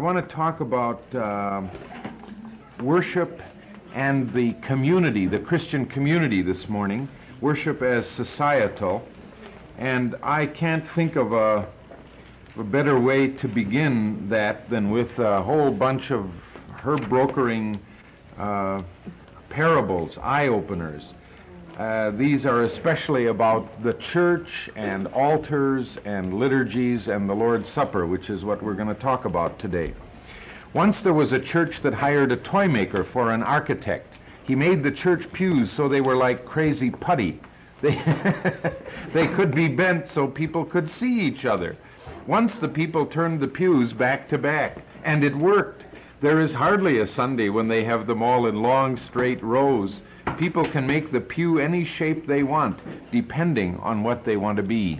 want to talk about worship and the community, the Christian community this morning, worship as societal. And I can't think of a better way to begin that than with a whole bunch of herb-brokering parables, eye-openers. These are especially about the church and altars and liturgies and the Lord's Supper, which is what we're going to talk about today. Once there was a church that hired a toy maker for an architect. He made the church pews so they were like crazy putty. They could be bent so people could see each other. Once the people turned the pews back to back, and it worked. There is hardly a Sunday when they have them all in long, straight rows. People can make the pew any shape they want, depending on what they want to be.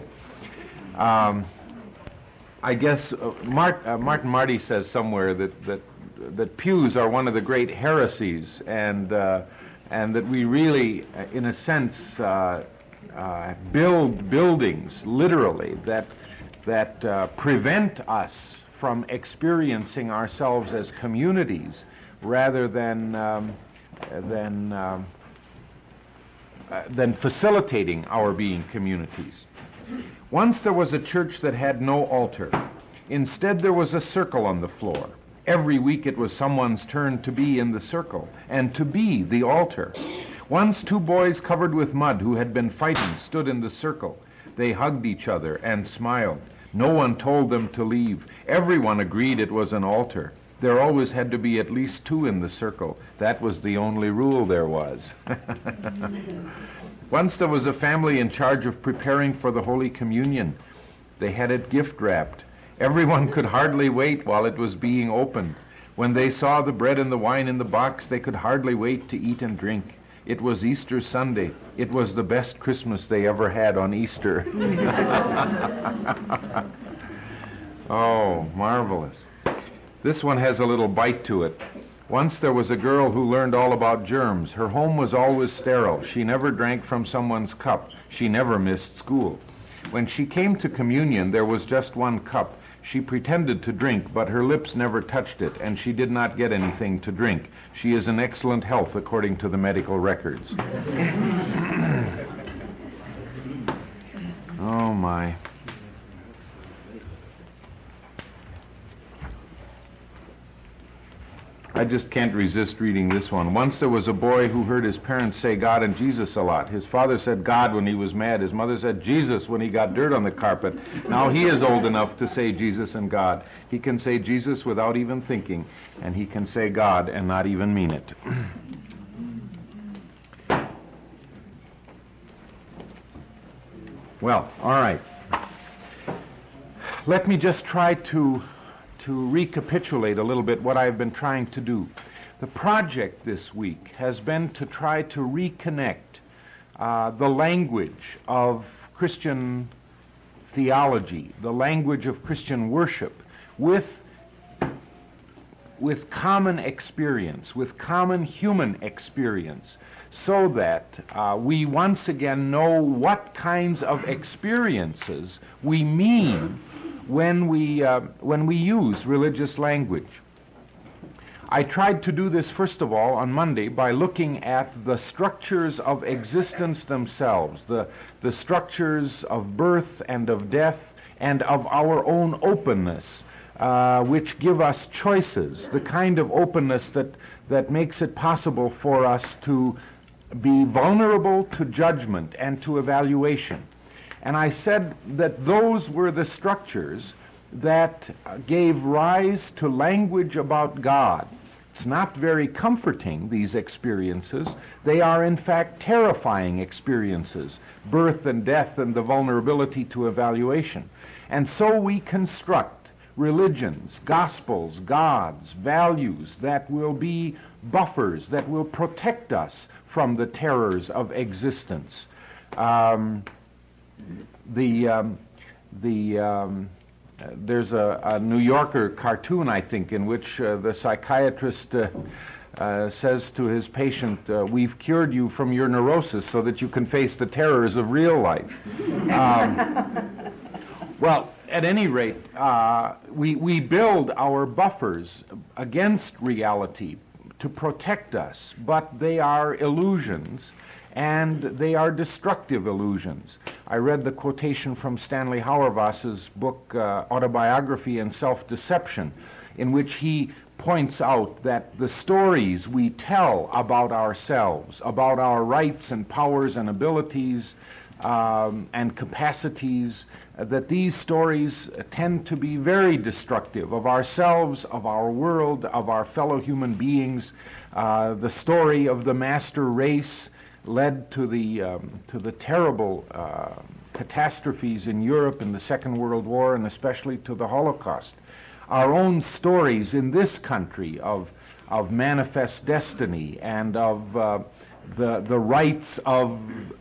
I guess Martin Marty says somewhere that pews are one of the great heresies, and that we really, in a sense, build buildings, literally, that prevent us from experiencing ourselves as communities rather than facilitating our being communities. Once there was a church that had no altar. Instead, there was a circle on the floor. Every week it was someone's turn to be in the circle and to be the altar. Once two boys covered with mud who had been fighting stood in the circle. They hugged each other and smiled. No one told them to leave. Everyone agreed it was an altar. There always had to be at least two in the circle. That was the only rule there was. Once there was a family in charge of preparing for the Holy Communion. They had it gift wrapped. Everyone could hardly wait while it was being opened. When they saw the bread and the wine in the box, they could hardly wait to eat and drink. It was Easter Sunday. It was the best Christmas they ever had on Easter. Oh, marvelous. This one has a little bite to it. Once there was a girl who learned all about germs. Her home was always sterile. She never drank from someone's cup. She never missed school. When she came to communion, there was just one cup. She pretended to drink, but her lips never touched it, and she did not get anything to drink. She is in excellent health, according to the medical records. Oh, my. I just can't resist reading this one. Once there was a boy who heard his parents say God and Jesus a lot. His father said God when he was mad. His mother said Jesus when he got dirt on the carpet. Now he is old enough to say Jesus and God. He can say Jesus without even thinking, and he can say God and not even mean it. Well, all right. Let me just try to recapitulate a little bit what I've been trying to do. The project this week has been to try to reconnect the language of Christian theology, the language of Christian worship, with common experience, with common human experience, so that we once again know what kinds of experiences we mean when we use religious language. I tried to do this first of all on Monday by looking at the structures of existence themselves, the structures of birth and of death and of our own openness, which give us choices, the kind of openness that makes it possible for us to be vulnerable to judgment and to evaluation. And I said that those were the structures that gave rise to language about God. It's not very comforting, these experiences. They are, in fact, terrifying experiences, birth and death and the vulnerability to evaluation. And so we construct religions, gospels, gods, values that will be buffers, that will protect us from the terrors of existence. There's a New Yorker cartoon, I think, in which the psychiatrist says to his patient, we've cured you from your neurosis so that you can face the terrors of real life. Well, at any rate, we build our buffers against reality to protect us, but they are illusions, and they are destructive illusions. I read the quotation from Stanley Hauerwas's book, Autobiography and Self-Deception, in which he points out that the stories we tell about ourselves, about our rights and powers and abilities and capacities, that these stories tend to be very destructive of ourselves, of our world, of our fellow human beings. The story of the master race led to the terrible catastrophes in Europe in the Second World War, and especially to the Holocaust. Our own stories in this country of manifest destiny and of the rights of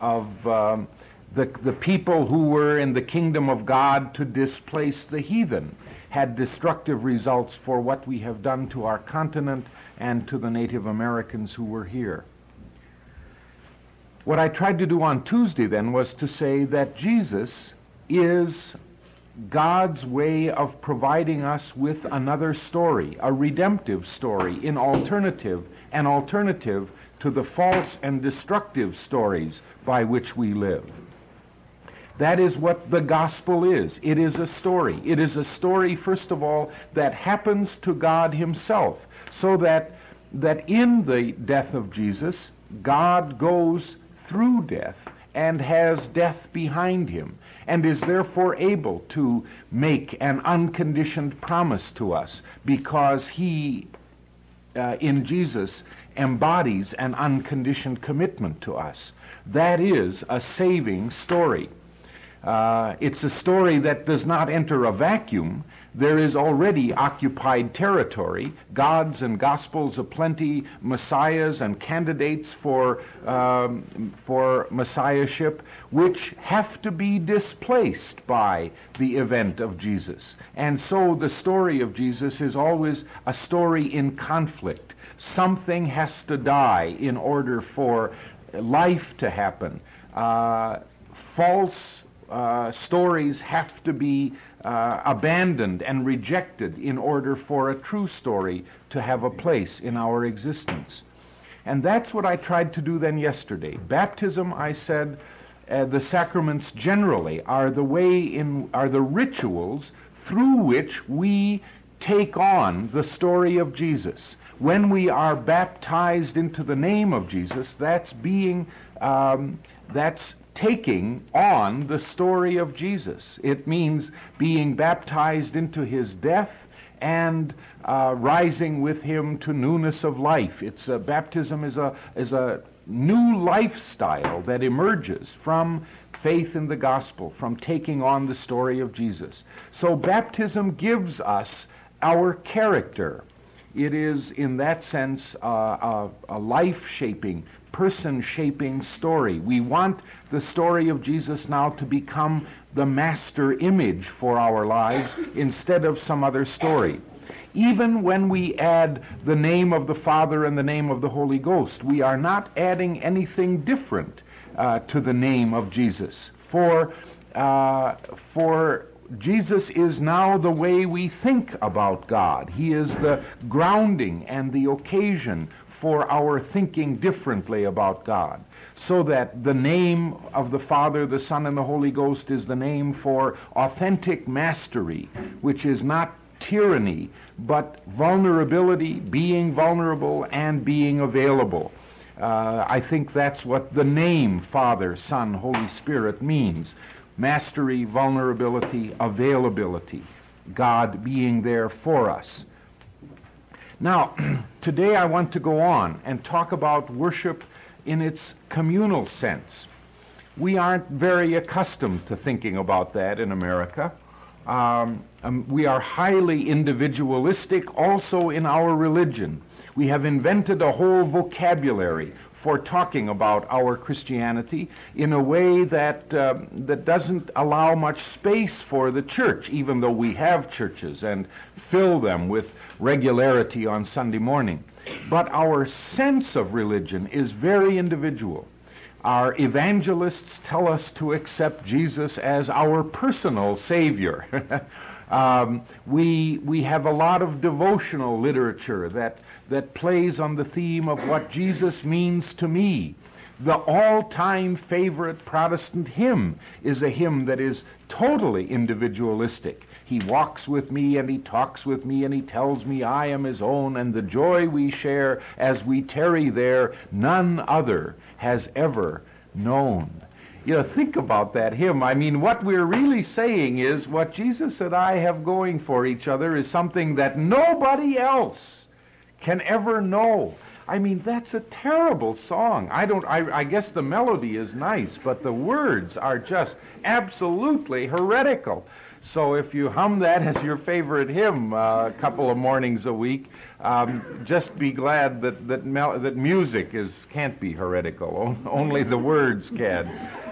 the people who were in the kingdom of God to displace the heathen had destructive results for what we have done to our continent and to the Native Americans who were here. What I tried to do on Tuesday then was to say that Jesus is God's way of providing us with another story, a redemptive story, an alternative to the false and destructive stories by which we live. That is what the gospel is. It is a story. It is a story, first of all, that happens to God himself, so that in the death of Jesus, God goes through death and has death behind him, and is therefore able to make an unconditioned promise to us, because he, in Jesus, embodies an unconditioned commitment to us. That is a saving story. It's a story that does not enter a vacuum. There is already occupied territory, gods and gospels aplenty, messiahs and candidates for messiahship, which have to be displaced by the event of Jesus. And so the story of Jesus is always a story in conflict. Something has to die in order for life to happen. False stories have to be abandoned and rejected in order for a true story to have a place in our existence. And that's what I tried to do then yesterday. Baptism, I said, the sacraments generally are the rituals through which we take on the story of Jesus. When we are baptized into the name of Jesus, that's taking on the story of Jesus. It means being baptized into his death and rising with him to newness of life. Baptism is a new lifestyle that emerges from faith in the gospel, from taking on the story of Jesus. So baptism gives us our character. It is, in that sense, a life-shaping, person-shaping story. We want the story of Jesus now to become the master image for our lives instead of some other story. Even when we add the name of the Father and the name of the Holy Ghost, we are not adding anything different to the name of Jesus. For Jesus is now the way we think about God. He is the grounding and the occasion for our thinking differently about God. So that the name of the Father, the Son, and the Holy Ghost is the name for authentic mastery, which is not tyranny, but vulnerability, being vulnerable, and being available. I think that's what the name Father, Son, Holy Spirit means. Mastery, vulnerability, availability. God being there for us. Now, today I want to go on and talk about worship in its communal sense. We aren't very accustomed to thinking about that in America. We are highly individualistic also in our religion. We have invented a whole vocabulary for talking about our Christianity in a way that doesn't allow much space for the church, even though we have churches and fill them with regularity on Sunday morning. But our sense of religion is very individual. Our evangelists tell us to accept Jesus as our personal Savior. We have a lot of devotional literature that plays on the theme of what Jesus means to me. The all-time favorite Protestant hymn is a hymn that is totally individualistic. He walks with me and he talks with me and he tells me I am his own, and the joy we share as we tarry there none other has ever known. You know, think about that hymn. I mean, what we're really saying is what Jesus and I have going for each other is something that nobody else can ever know. I mean, that's a terrible song. I guess the melody is nice, but the words are just absolutely heretical. So if you hum that as your favorite hymn a couple of mornings a week, just be glad that music can't be heretical. Only the words can.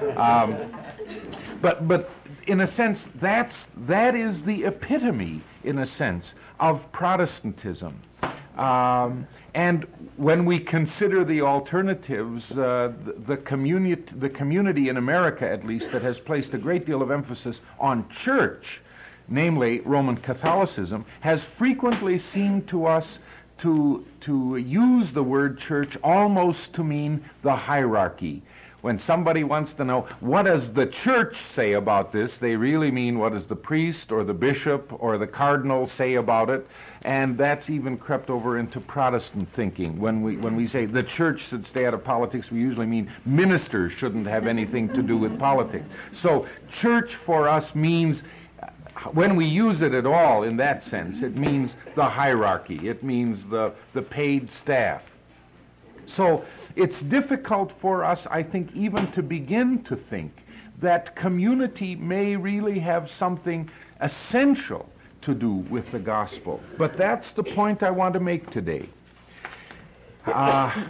But in a sense, that is the epitome, in a sense, of Protestantism. And when we consider the alternatives, the community in America, at least, that has placed a great deal of emphasis on church, namely Roman Catholicism, has frequently seemed to us to use the word church almost to mean the hierarchy. When somebody wants to know, what does the church say about this, they really mean what does the priest or the bishop or the cardinal say about it, and that's even crept over into Protestant thinking. When we say the church should stay out of politics, we usually mean ministers shouldn't have anything to do with politics. So church for us means, when we use it at all in that sense, it means the hierarchy. It means the paid staff. So it's difficult for us, I think, even to begin to think that community may really have something essential to do with the gospel. But that's the point I want to make today. The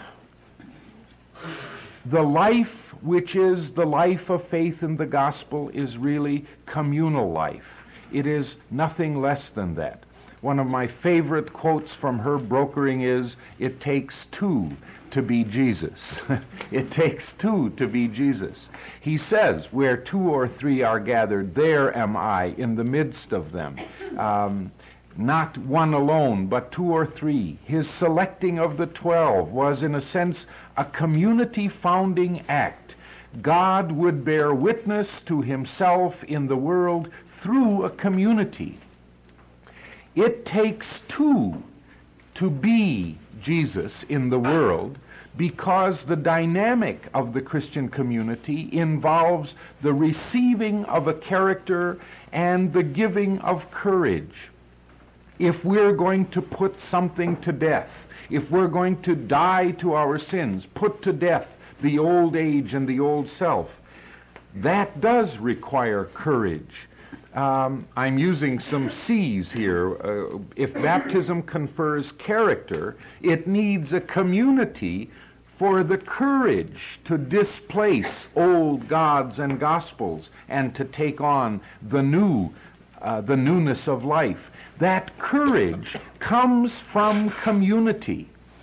life which is the life of faith in the gospel is really communal life. It is nothing less than that. One of my favorite quotes from Herb Brokering is, "It takes two to be Jesus." It takes two to be Jesus. He says, "Where two or three are gathered, there am I in the midst of them." Not one alone, but two or three. His selecting of the 12 was, in a sense, a community founding act. God would bear witness to himself in the world through a community. It takes two to be Jesus in the world, because the dynamic of the Christian community involves the receiving of a character and the giving of courage. If we're going to put something to death, if we're going to die to our sins, put to death the old age and the old self, that does require courage. I'm using some C's here. If baptism confers character, it needs a community for the courage to displace old gods and gospels and to take on the newness of life. That courage comes from community.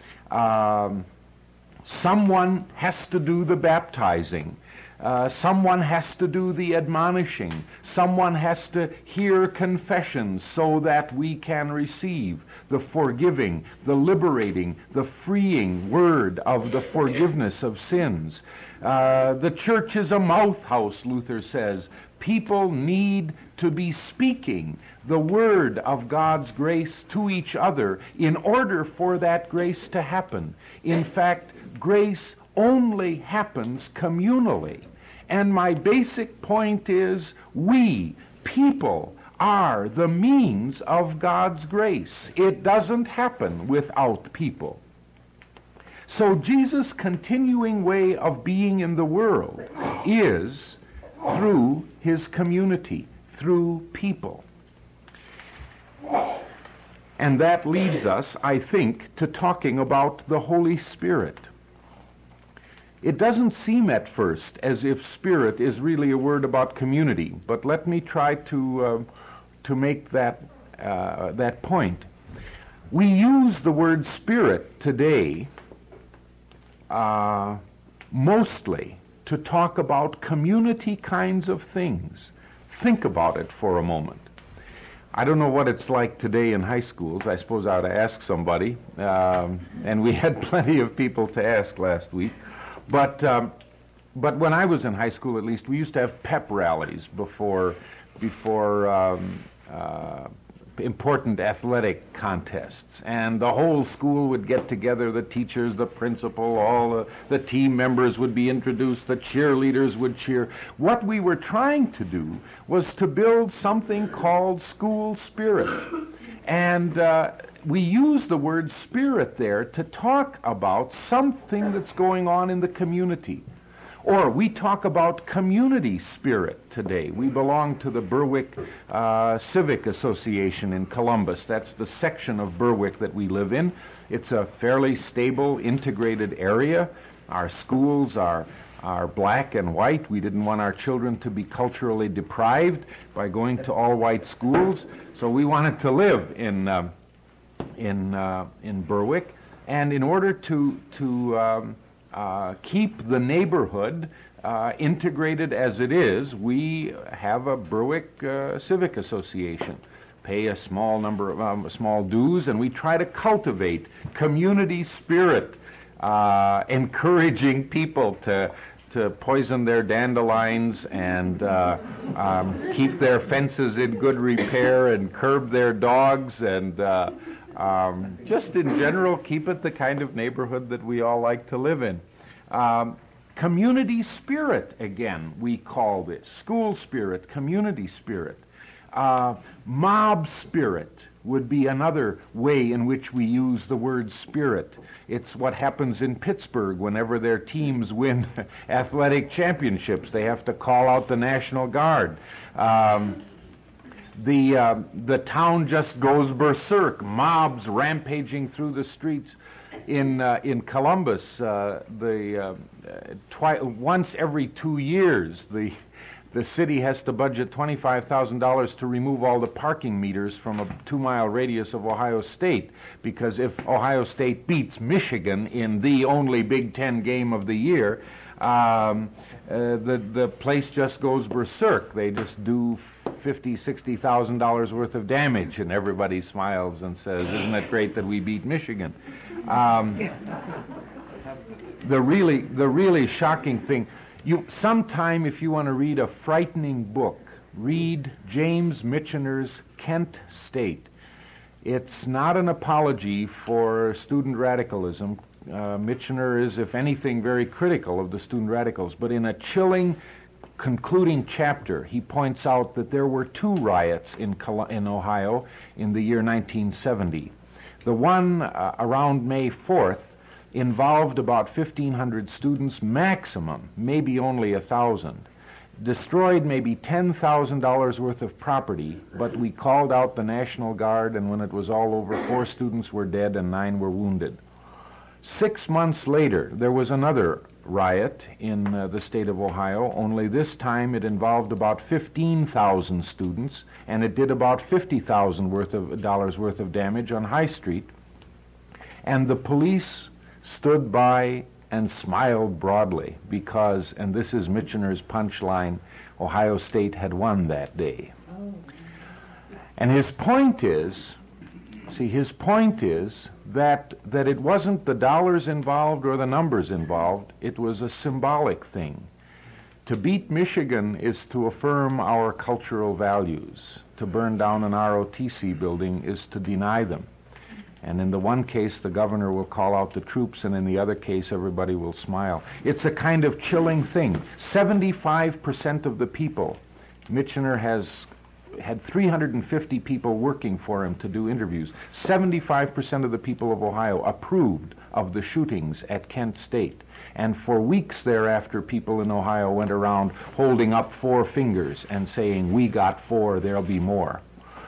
Someone has to do the baptizing. Someone has to do the admonishing. Someone has to hear confessions so that we can receive the forgiving, the liberating, the freeing word of the forgiveness of sins. The church is a mouth house, Luther says. People need to be speaking the word of God's grace to each other in order for that grace to happen. In fact, grace only happens communally. And my basic point is, we, people, are the means of God's grace. It doesn't happen without people. So Jesus' continuing way of being in the world is through his community, through people. And that leads us, I think, to talking about the Holy Spirit. It doesn't seem at first as if Spirit is really a word about community, but let me try to make that point. We use the word Spirit today mostly to talk about community kinds of things. Think about it for a moment. I don't know what it's like today in high schools. I suppose I ought to ask somebody. And we had plenty of people to ask last week. But when I was in high school, at least, we used to have pep rallies before important athletic contests, and the whole school would get together, the teachers, the principal, all the team members would be introduced, the cheerleaders would cheer. What we were trying to do was to build something called school spirit, and we use the word spirit there to talk about something that's going on in the community. Or we talk about community spirit today. We belong to the Berwick Civic Association in Columbus. That's the section of Berwick that we live in. It's a fairly stable, integrated area. Our schools are black and white. We didn't want our children to be culturally deprived by going to all-white schools, so we wanted to live in Berwick. And in order to keep the neighborhood integrated as it is, we have a Berwick Civic Association. Pay a small number of small dues, and we try to cultivate community spirit, encouraging people to poison their dandelions and keep their fences in good repair and curb their dogs and just in general, keep it the kind of neighborhood that we all like to live in. Community spirit, again, we call this. School spirit, community spirit. Mob spirit would be another way in which we use the word spirit. It's what happens in Pittsburgh whenever their teams win athletic championships. They have to call out the National Guard. The town just goes berserk, mobs rampaging through the streets. In Columbus, once every 2 years, the city has to budget $25,000 to remove all the parking meters from a 2-mile radius of Ohio State, because if Ohio State beats Michigan in the only Big Ten game of the year, the place just goes berserk. They just do $50,000-$60,000 worth of damage, and everybody smiles and says, "Isn't it great that we beat Michigan?" The really shocking thing. Sometime, if you want to read a frightening book, read James Michener's Kent State. It's not an apology for student radicalism. Michener is, if anything, very critical of the student radicals, but in a chilling concluding chapter, he points out that there were 2 riots in Ohio in the year 1970. The one around May 4th involved about 1,500 students maximum, maybe only 1,000. Destroyed maybe $10,000 worth of property, but we called out the National Guard, and when it was all over, 4 students were dead and 9 were wounded. 6 months later, there was another riot in the state of Ohio, only this time it involved about 15,000 students, and it did about $50,000 worth of damage on High Street. And the police stood by and smiled broadly because, and this is Michener's punchline, Ohio State had won that day. And his point is that it wasn't the dollars involved or the numbers involved, it was a symbolic thing. To beat Michigan is to affirm our cultural values. To burn down an ROTC building is to deny them. And in the one case, the governor will call out the troops, and in the other case, everybody will smile. It's a kind of chilling thing. 75% of the people, Michener has had 350 people working for him to do interviews. 75% of the people of Ohio approved of the shootings at Kent State. And for weeks thereafter, people in Ohio went around holding up 4 fingers and saying, "We got 4, there'll be more."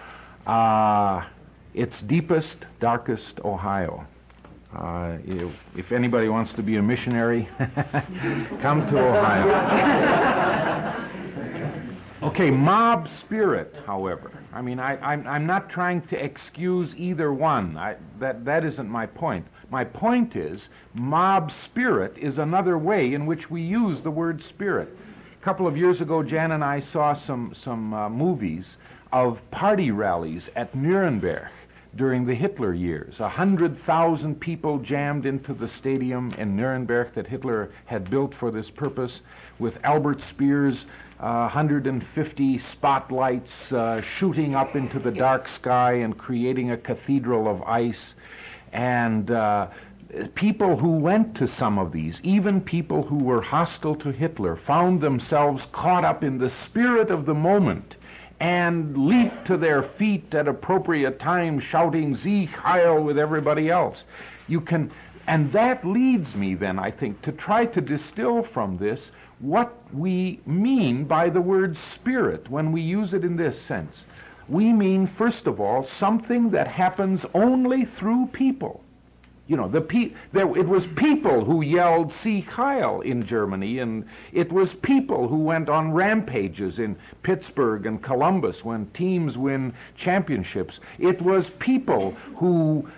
It's deepest, darkest Ohio. If anybody wants to be a missionary, come to Ohio. Okay, mob spirit, however. I mean, I'm not trying to excuse either one. That isn't my point. My point is, mob spirit is another way in which we use the word spirit. A couple of years ago, Jan and I saw some movies of party rallies at Nuremberg during the Hitler years. 100,000 people jammed into the stadium in Nuremberg that Hitler had built for this purpose, with Albert Speer's 150 spotlights shooting up into the dark sky and creating a cathedral of ice. And people who went to some of these, even people who were hostile to Hitler, found themselves caught up in the spirit of the moment and leaped to their feet at appropriate times, shouting Sieg Heil with everybody else. And that leads me then, I think, to try to distill from this what we mean by the word spirit when we use it in this sense. We mean, first of all, something that happens only through people. You know, it was people who yelled Sieg Heil in Germany, and it was people who went on rampages in Pittsburgh and Columbus when teams win championships. It was people who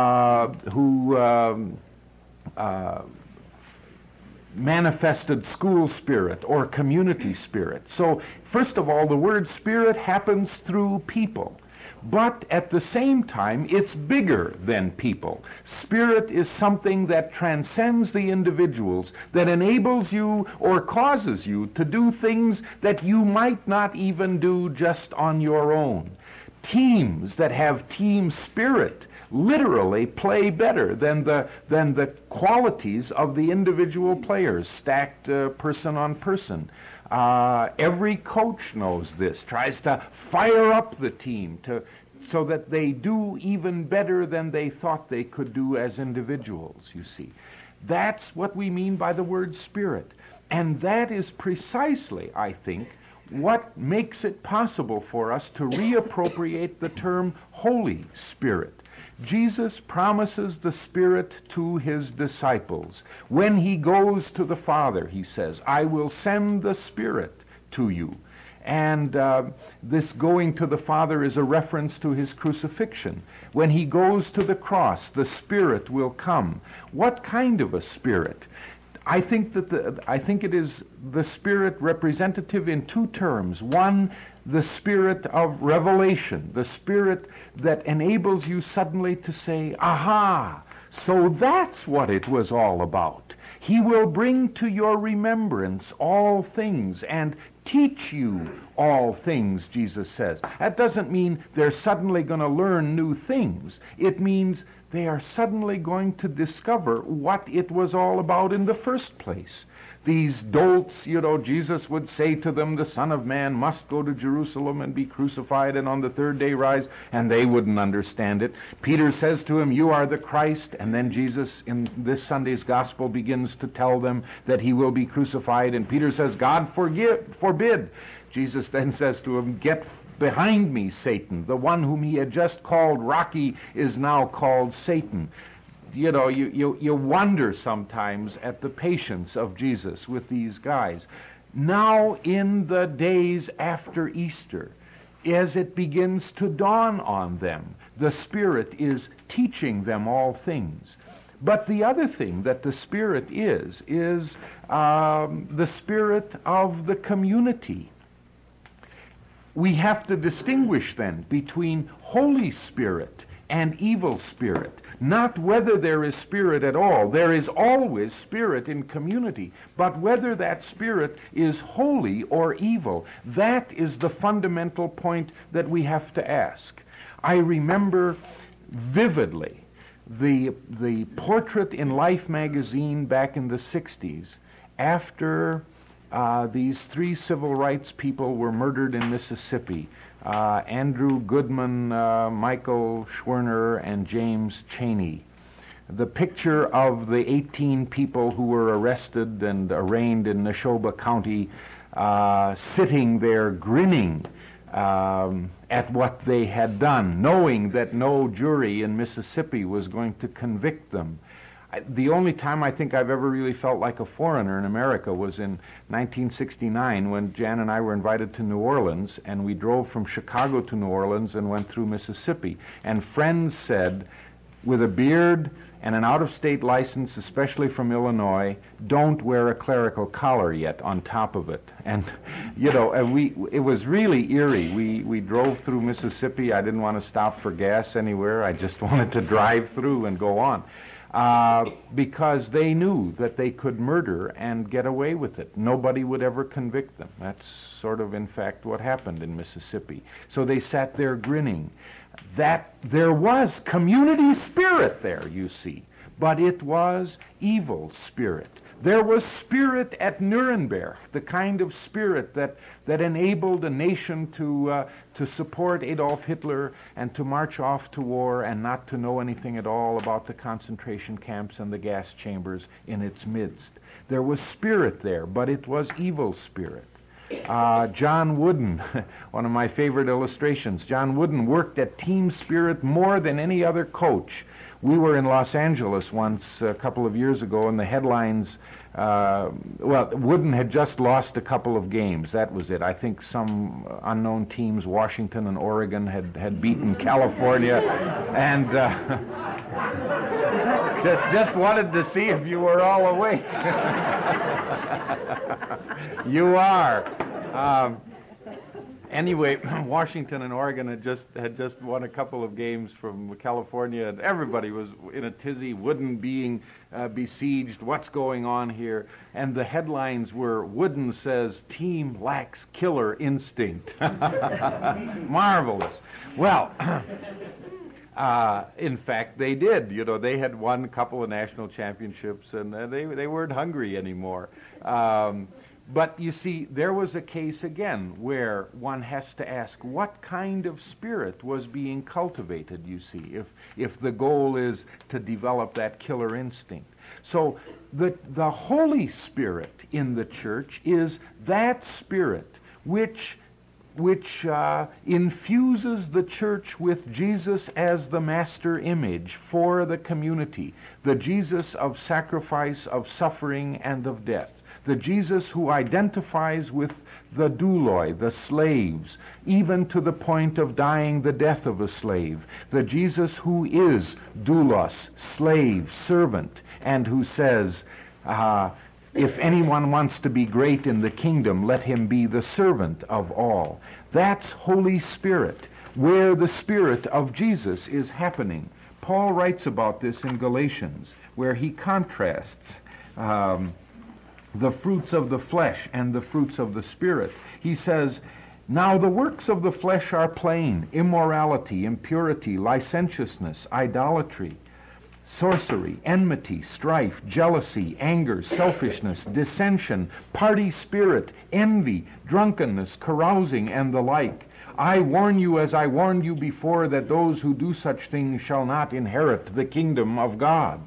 manifested school spirit or community spirit. So, first of all, the word spirit happens through people. But at the same time, it's bigger than people. Spirit is something that transcends the individuals, that enables you or causes you to do things that you might not even do just on your own. Teams that have team spirit literally play better than the qualities of the individual players, stacked person on person. Every coach knows this, tries to fire up the team so that they do even better than they thought they could do as individuals, you see. That's what we mean by the word spirit. And that is precisely, I think, what makes it possible for us to reappropriate the term Holy Spirit. Jesus promises the Spirit to his disciples. When he goes to the Father, he says, I will send the Spirit to you. And this going to the Father is a reference to his crucifixion. When he goes to the cross, the Spirit will come. What kind of a Spirit? I think it is the Spirit representative in two terms. One, the Spirit of revelation, the Spirit that enables you suddenly to say, aha, so that's what it was all about. He will bring to your remembrance all things and teach you all things, Jesus says. That doesn't mean they're suddenly going to learn new things. It means they are suddenly going to discover what it was all about in the first place. These dolts, Jesus would say to them, the Son of Man must go to Jerusalem and be crucified and on the third day rise, and they wouldn't understand it. Peter says to him, you are the Christ, and then Jesus in this Sunday's gospel begins to tell them that he will be crucified, and Peter says, God forbid. Jesus then says to him, get behind me, Satan. The one whom he had just called Rocky is now called Satan. You wonder sometimes at the patience of Jesus with these guys. Now in the days after Easter, as it begins to dawn on them, the Spirit is teaching them all things. But the other thing that the Spirit is the Spirit of the community. We have to distinguish then between Holy Spirit and evil spirit. Not whether there is spirit at all. There is always spirit in community. But whether that spirit is holy or evil, that is the fundamental point that we have to ask. I remember vividly the portrait in Life magazine back in the 60s after these three civil rights people were murdered in Mississippi. Andrew Goodman, Michael Schwerner, and James Chaney. The picture of the 18 people who were arrested and arraigned in Neshoba County sitting there grinning at what they had done, knowing that no jury in Mississippi was going to convict them. The only time I think I've ever really felt like a foreigner in America was in 1969 when Jan and I were invited to New Orleans, and we drove from Chicago to New Orleans and went through Mississippi. And friends said, with a beard and an out-of-state license, especially from Illinois, don't wear a clerical collar yet on top of it. And, it was really eerie. We drove through Mississippi. I didn't want to stop for gas anywhere. I just wanted to drive through and go on. Because they knew that they could murder and get away with it. Nobody would ever convict them. That's sort of, in fact, what happened in Mississippi. So they sat there grinning. That there was community spirit there, you see, but it was evil spirit. There was spirit at Nuremberg, the kind of spirit that enabled a nation to support Adolf Hitler and to march off to war and not to know anything at all about the concentration camps and the gas chambers in its midst. There was spirit there, but it was evil spirit. John Wooden, one of my favorite illustrations, John Wooden worked at team spirit more than any other coach. We were in Los Angeles once a couple of years ago, and the headlines, Wooden had just lost a couple of games. That was it. I think some unknown teams, Washington and Oregon, had beaten California, and just wanted to see if you were all awake. You are. Anyway, Washington and Oregon had just won a couple of games from California, and everybody was in a tizzy. Wooden being besieged. What's going on here? And the headlines were, Wooden says team lacks killer instinct. Marvelous. Well, in fact, they did. They had won a couple of national championships, and they weren't hungry anymore. But you see, there was a case again where one has to ask what kind of spirit was being cultivated, you see, if the goal is to develop that killer instinct. So the Holy Spirit in the church is that spirit which infuses the church with Jesus as the master image for the community, the Jesus of sacrifice, of suffering, and of death. The Jesus who identifies with the douloi, the slaves, even to the point of dying the death of a slave. The Jesus who is doulos, slave, servant, and who says, if anyone wants to be great in the kingdom, let him be the servant of all. That's Holy Spirit, where the Spirit of Jesus is happening. Paul writes about this in Galatians, where he contrasts the fruits of the flesh and the fruits of the Spirit. He says, now the works of the flesh are plain: immorality, impurity, licentiousness, idolatry, sorcery, enmity, strife, jealousy, anger, selfishness, dissension, party spirit, envy, drunkenness, carousing, and the like. I warn you, as I warned you before, that those who do such things shall not inherit the kingdom of God.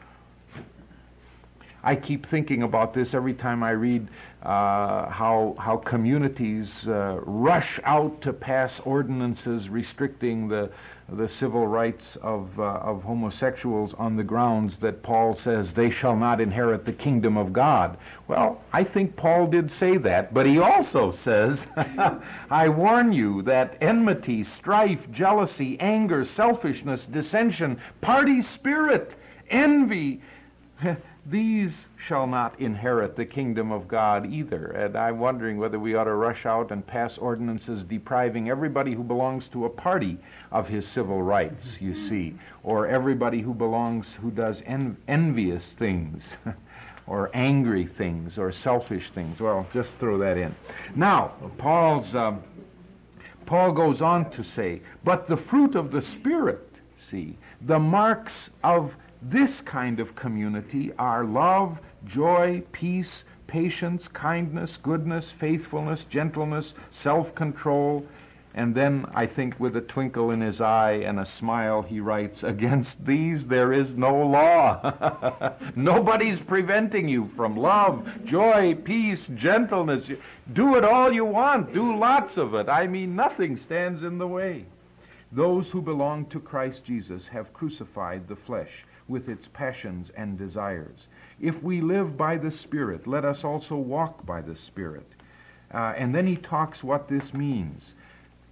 I keep thinking about this every time I read how communities rush out to pass ordinances restricting the civil rights of homosexuals on the grounds that Paul says they shall not inherit the kingdom of God. Well, I think Paul did say that, but he also says, I warn you that enmity, strife, jealousy, anger, selfishness, dissension, party spirit, envy, these shall not inherit the kingdom of God either. And I'm wondering whether we ought to rush out and pass ordinances depriving everybody who belongs to a party of his civil rights, you see, or everybody who does envious things, or angry things, or selfish things. Well, just throw that in. Now, Paul goes on to say, but the fruit of the Spirit, see, the marks of this kind of community are love, joy, peace, patience, kindness, goodness, faithfulness, gentleness, self-control. And then, I think with a twinkle in his eye and a smile, he writes, against these there is no law. Nobody's preventing you from love, joy, peace, gentleness. Do it all you want. Do lots of it. I mean, nothing stands in the way. Those who belong to Christ Jesus have crucified the flesh with its passions and desires. If we live by the Spirit, let us also walk by the Spirit. And then he talks what this means.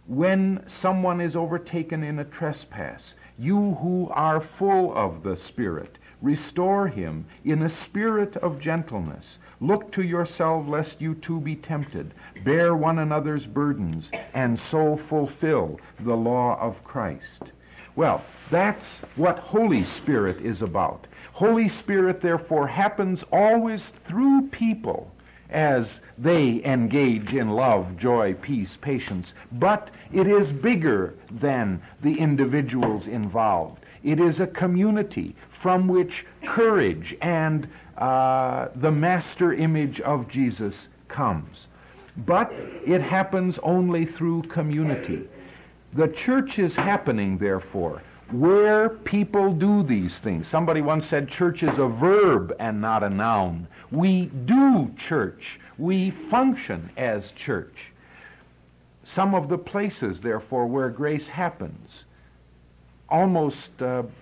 when someone is overtaken in a trespass, you who are full of the Spirit, restore him in a spirit of gentleness. Look to yourself lest you too be tempted. Bear one another's burdens, and so fulfill the law of Christ. Well, that's what Holy Spirit is about. Holy Spirit, therefore, happens always through people as they engage in love, joy, peace, patience. But it is bigger than the individuals involved. It is a community from which courage and the master image of Jesus comes. But it happens only through community. The church is happening, therefore, where people do these things. Somebody once said church is a verb and not a noun. We do church. We function as church. Some of the places, therefore, where grace happens, almost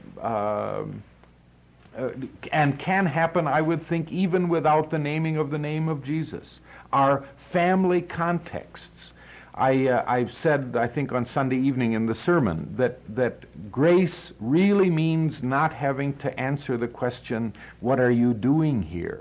and can happen, I would think, even without the naming of the name of Jesus, are family contexts. I've said, I think on Sunday evening in the sermon, that grace really means not having to answer the question, what are you doing here?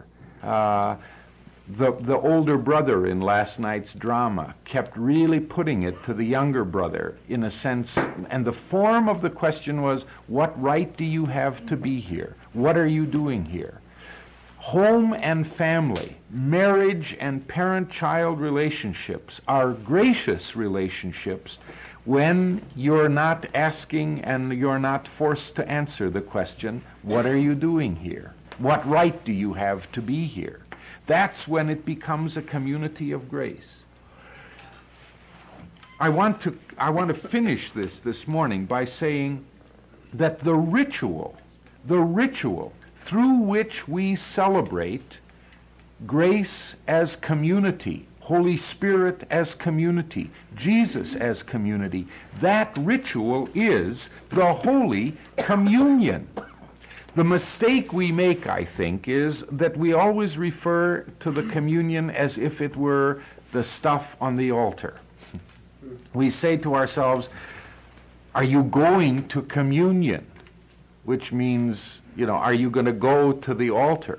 The older brother in last night's drama kept really putting it to the younger brother in a sense, and the form of the question was, what right do you have to be here? What are you doing here? Home and family, marriage and parent-child relationships are gracious relationships when you're not asking and you're not forced to answer the question, what are you doing here? What right do you have to be here? That's when it becomes a community of grace. I want to finish this morning by saying that the ritual through which we celebrate grace as community, Holy Spirit as community, Jesus as community, that ritual is the Holy Communion. The mistake we make, I think, is that we always refer to the communion as if it were the stuff on the altar. We say to ourselves, are you going to communion? Which means, are you going to go to the altar?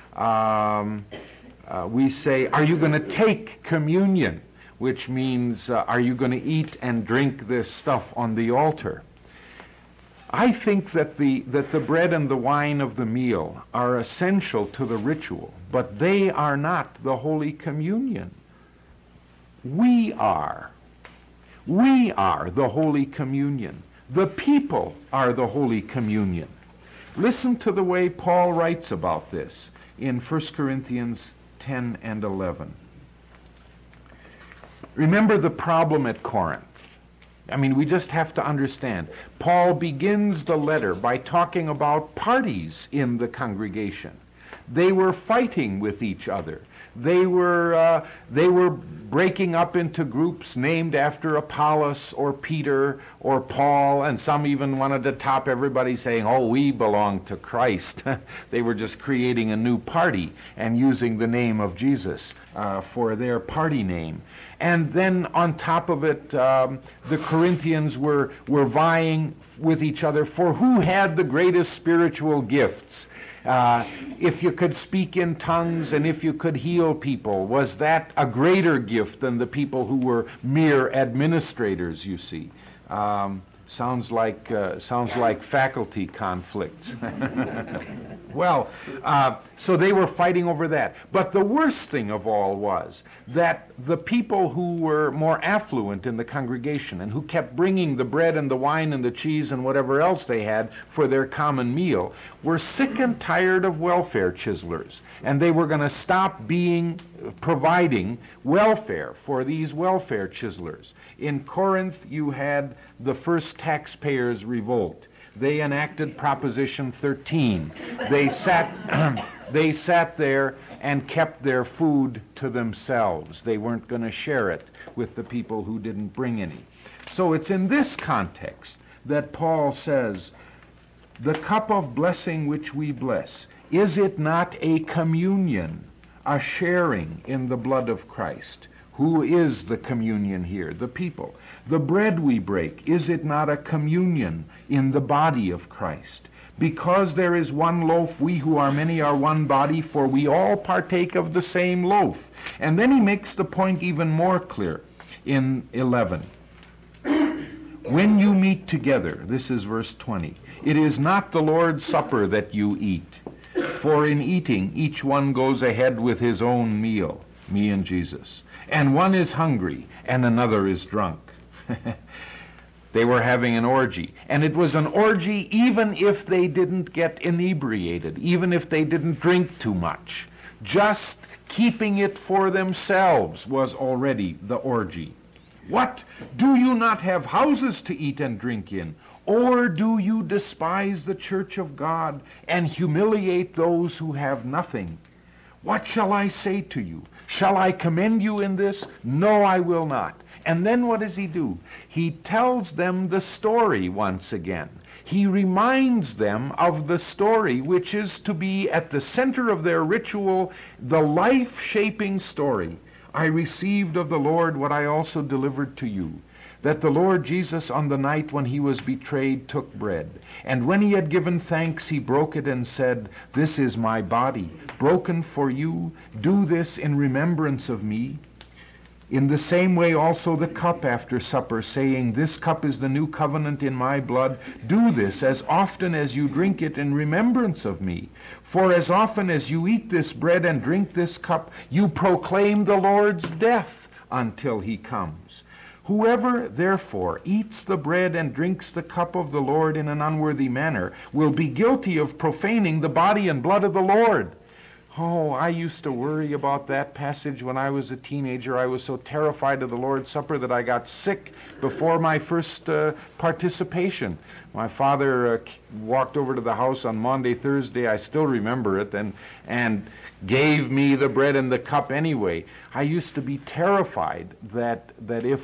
We say, are you going to take communion? Which means, are you going to eat and drink this stuff on the altar? I think that the bread and the wine of the meal are essential to the ritual, but they are not the Holy Communion. We are. We are the Holy Communion. The people are the Holy Communion. Listen to the way Paul writes about this in 1 Corinthians 10 and 11. Remember the problem at Corinth. We just have to understand. Paul begins the letter by talking about parties in the congregation. They were fighting with each other. They were breaking up into groups named after Apollos or Peter or Paul, and some even wanted to top everybody saying, oh, we belong to Christ. They were just creating a new party and using the name of Jesus for their party name. And then on top of it, the Corinthians were vying with each other for who had the greatest spiritual gifts. If you could speak in tongues and if you could heal people, was that a greater gift than the people who were mere administrators, you see? Sounds like faculty conflicts. Well, so they were fighting over that. But the worst thing of all was that the people who were more affluent in the congregation and who kept bringing the bread and the wine and the cheese and whatever else they had for their common meal were sick and tired of welfare chiselers. And they were going to stop providing welfare for these welfare chiselers. In Corinth, you had the first taxpayers' revolt. They enacted Proposition 13. They sat there and kept their food to themselves. They weren't going to share it with the people who didn't bring any. So it's in this context that Paul says, the cup of blessing which we bless, is it not a communion, a sharing in the blood of Christ? Who is the communion here? The people. The bread we break, is it not a communion in the body of Christ? Because there is one loaf, we who are many are one body, for we all partake of the same loaf. And then he makes the point even more clear in 11. When you meet together, this is verse 20, it is not the Lord's Supper that you eat, for in eating each one goes ahead with his own meal, me and Jesus, and one is hungry and another is drunk. They were having an orgy, and it was an orgy even if they didn't get inebriated, even if they didn't drink too much. Just keeping it for themselves was already the orgy. What? Do you not have houses to eat and drink in? Or do you despise the church of God and humiliate those who have nothing? What shall I say to you? Shall I commend you in this? No, I will not. And then what does he do? He tells them the story once again. He reminds them of the story which is to be at the center of their ritual, the life-shaping story. I received of the Lord what I also delivered to you, that the Lord Jesus on the night when he was betrayed took bread, and when he had given thanks he broke it and said, This is my body, broken for you. Do this in remembrance of me. In the same way also the cup after supper, saying, This cup is the new covenant in my blood. Do this as often as you drink it in remembrance of me. For as often as you eat this bread and drink this cup, you proclaim the Lord's death until he comes. Whoever, therefore, eats the bread and drinks the cup of the Lord in an unworthy manner will be guilty of profaning the body and blood of the Lord. Oh, I used to worry about that passage when I was a teenager. I was so terrified of the Lord's Supper that I got sick before my first participation. My father walked over to the house on Maundy Thursday, I still remember it, and gave me the bread and the cup anyway. I used to be terrified that if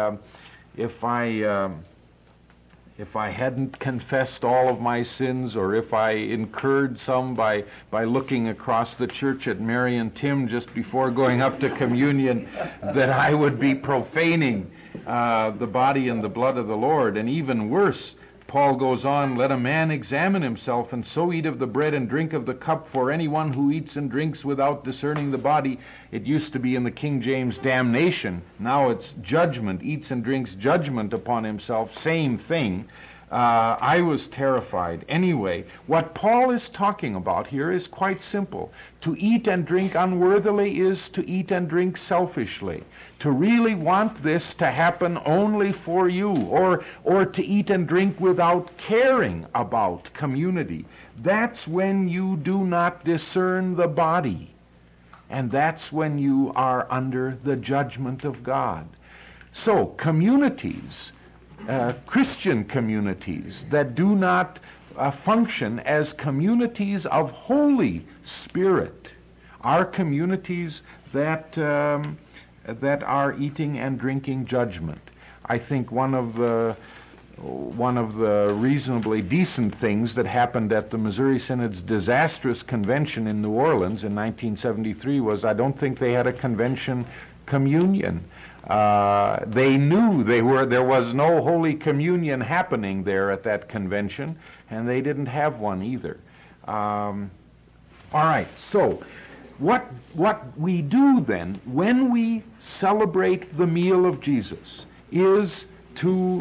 I hadn't confessed all of my sins, or if I incurred some by looking across the church at Mary and Tim just before going up to communion, that I would be profaning the body and the blood of the Lord. And even worse, Paul goes on, Let a man examine himself, and so eat of the bread and drink of the cup, for anyone who eats and drinks without discerning the body, it used to be in the King James damnation, now it's judgment, eats and drinks judgment upon himself, same thing. I was terrified. Anyway, what Paul is talking about here is quite simple. To eat and drink unworthily is to eat and drink selfishly. To really want this to happen only for you, or to eat and drink without caring about community, that's when you do not discern the body. And that's when you are under the judgment of God. So, communities, Christian communities that do not function as communities of Holy Spirit are communities that are eating and drinking judgment. I think one of the reasonably decent things that happened at the Missouri Synod's disastrous convention in New Orleans in 1973 was I don't think they had a convention communion. They knew there was no Holy Communion happening there at that convention, and they didn't have one either. All right, so what we do then when we celebrate the meal of Jesus is to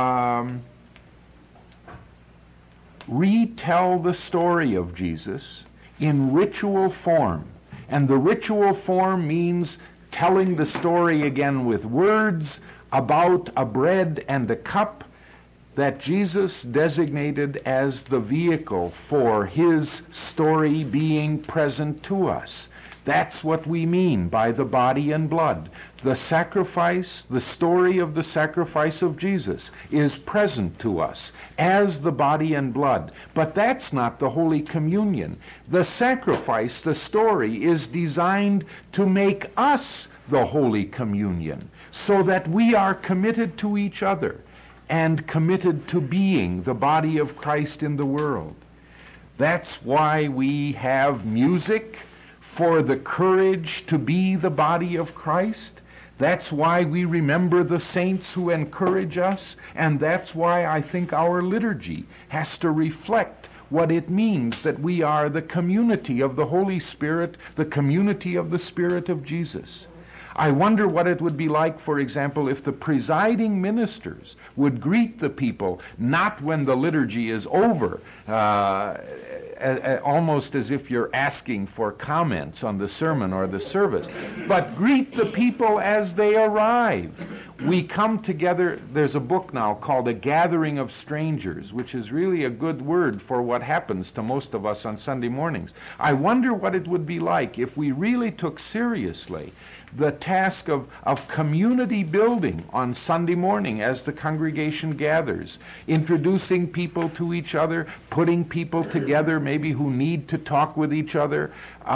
retell the story of Jesus in ritual form. And the ritual form means telling the story again with words about a bread and a cup that Jesus designated as the vehicle for his story being present to us. That's what we mean by the body and blood. The sacrifice, the story of the sacrifice of Jesus is present to us as the body and blood. But that's not the Holy Communion. The sacrifice, the story, is designed to make us the Holy Communion, so that we are committed to each other and committed to being the body of Christ in the world. That's why we have music, for the courage to be the body of Christ. That's why we remember the saints who encourage us, and that's why I think our liturgy has to reflect what it means that we are the community of the Holy Spirit, the community of the Spirit of Jesus. I wonder what it would be like, for example, if the presiding ministers would greet the people not when the liturgy is over, almost as if you're asking for comments on the sermon or the service, but greet the people as they arrive. We come together. There's a book now called A Gathering of Strangers, which is really a good word for what happens to most of us on Sunday mornings. I wonder what it would be like if we really took seriously the task of community building on Sunday morning as the congregation gathers, introducing people to each other, putting people together maybe who need to talk with each other.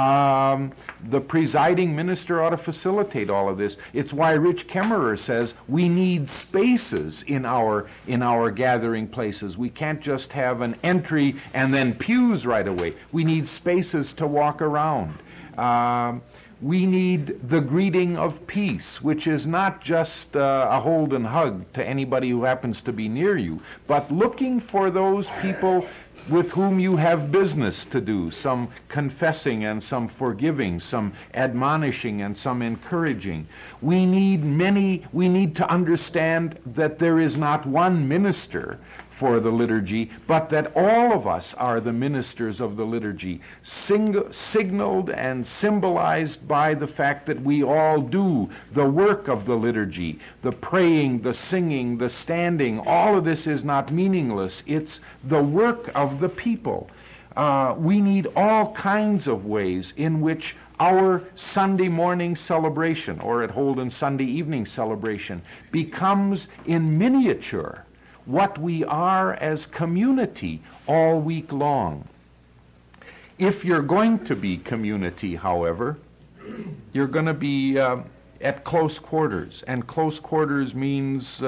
The presiding minister ought to facilitate all of this. It's why Rich Kemmerer says we need spaces in our gathering places. We can't just have an entry and then pews right away. We need spaces to walk around. We need the greeting of peace, which is not just a hold and hug to anybody who happens to be near you, but looking for those people with whom you have business to do, some confessing and some forgiving, some admonishing and some encouraging. We need to understand that there is not one minister for the liturgy, but that all of us are the ministers of the liturgy, signaled and symbolized by the fact that we all do the work of the liturgy, the praying, the singing, the standing. All of this is not meaningless. It's the work of the people. We need all kinds of ways in which our Sunday morning celebration, or at Holden Sunday evening celebration, becomes in miniature what we are as community all week long. If you're going to be community, however, you're going to be at close quarters, and close quarters means,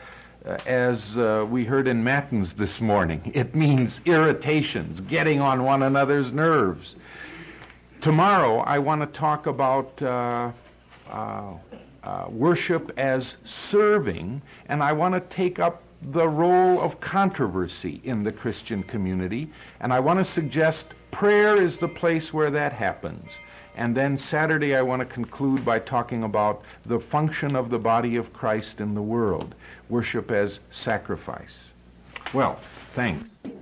as we heard in Matins this morning, it means irritations, getting on one another's nerves. Tomorrow I want to talk about worship as serving, and I want to take up the role of controversy in the Christian community, and I want to suggest prayer is the place where that happens. And then Saturday I want to conclude by talking about the function of the body of Christ in the world, worship as sacrifice. Well, thanks.